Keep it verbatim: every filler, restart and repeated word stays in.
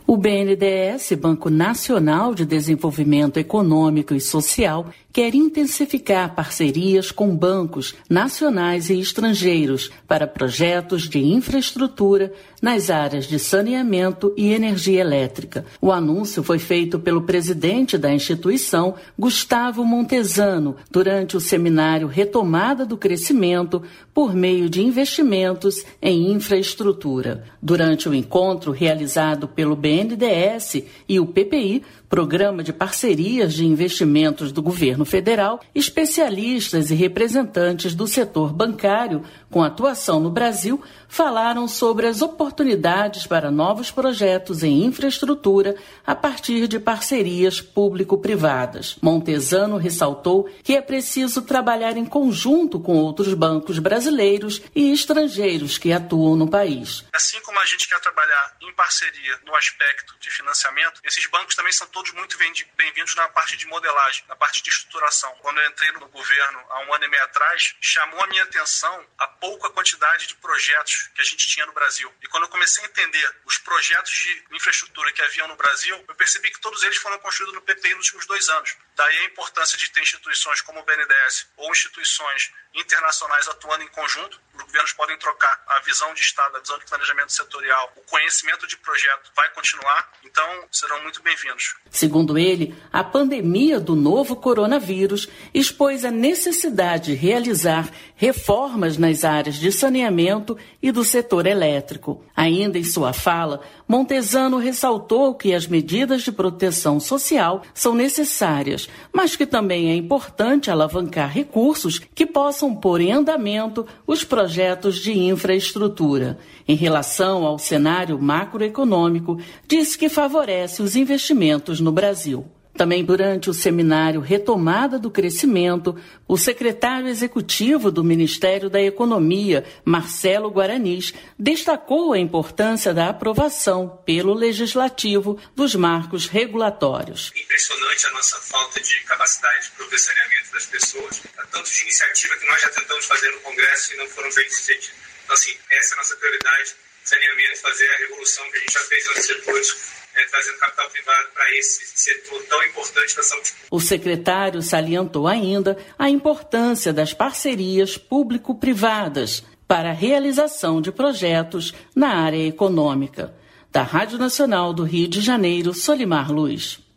O B N D E S, Banco Nacional de Desenvolvimento Econômico e Social, quer intensificar parcerias com bancos nacionais e estrangeiros para projetos de infraestrutura nas áreas de saneamento e energia elétrica. O anúncio foi feito pelo presidente da instituição, Gustavo Montesano, durante o seminário Retomada do Crescimento por meio de investimentos em infraestrutura. Durante o encontro realizado pelo B N D E S e o P P I, Programa de Parcerias de Investimentos do Governo Federal, especialistas e representantes do setor bancário com atuação no Brasil falaram sobre as oportunidades para novos projetos em infraestrutura a partir de parcerias público-privadas. Montesano ressaltou que é preciso trabalhar em conjunto com outros bancos brasileiros e estrangeiros que atuam no país. Assim como a gente quer trabalhar em parceria no aspecto de financiamento, esses bancos também são todos muito bem-vindos na parte de modelagem, na parte de estruturação. Quando eu entrei no governo há um ano e meio atrás, chamou a minha atenção a pouca quantidade de projetos que a gente tinha no Brasil. E quando eu comecei a entender os projetos de infraestrutura que haviam no Brasil, eu percebi que todos eles foram construídos no P P I nos últimos dois anos. Daí a importância de ter instituições como o B N D E S ou instituições internacionais atuando em conjunto. Os governos podem trocar a visão de Estado, a visão de planejamento setorial, o conhecimento de projeto vai continuar, então serão muito bem-vindos. Segundo ele, a pandemia do novo coronavírus expôs a necessidade de realizar reformas nas áreas de saneamento e do setor elétrico. Ainda em sua fala, Montesano ressaltou que as medidas de proteção social são necessárias, mas que também é importante alavancar recursos que possam pôr em andamento os projetos de infraestrutura. Em relação ao cenário macroeconômico, disse que favorece os investimentos no Brasil. Também durante o seminário Retomada do Crescimento, o secretário executivo do Ministério da Economia, Marcelo Guaranis, destacou a importância da aprovação pelo Legislativo dos marcos regulatórios. Impressionante a nossa falta de capacidade de profissionamento das pessoas, tanto de iniciativa que nós já tentamos fazer no Congresso e não foram bem sucedidas. Então, assim, essa é a nossa prioridade, saneamento, fazer a revolução que a gente já fez nos setores, É, trazendo capital privado para esse setor tão importante da saúde pública. O secretário salientou ainda a importância das parcerias público-privadas para a realização de projetos na área econômica. Da Rádio Nacional do Rio de Janeiro, Solimar Luz.